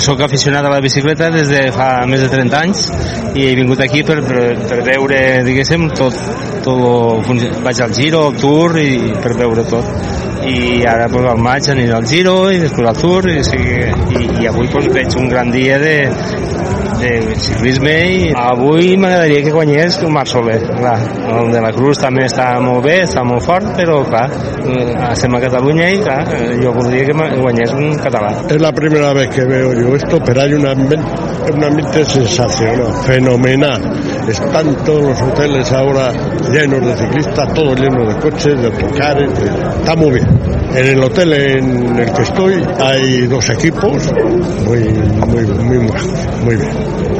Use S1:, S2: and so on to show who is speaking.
S1: Soc aficionat a la bicicleta des de fa més de 30 anys i he vingut aquí per veure, diguéssim, tot vaig al Giro, al Tour i per veure tot. I ara pues, al maig aniré al Giro i després al Tour i avui pues, veig un gran dia de ciclisme i avui m'agradaria que guanyés Marc Soler. Clar, el de la Cruz també està molt bé, està molt fort, però clar, estem a Catalunya y clar, yo voldria que guanyés un català.
S2: Es la primera vez que veo yo esto, pero hay un ambiente sensacional, fenomenal. Están todos los hoteles ahora llenos de ciclistas, todos llenos de coches, de autocares, está muy bien. En el hotel en el que estoy hay 2 equipos muy bien.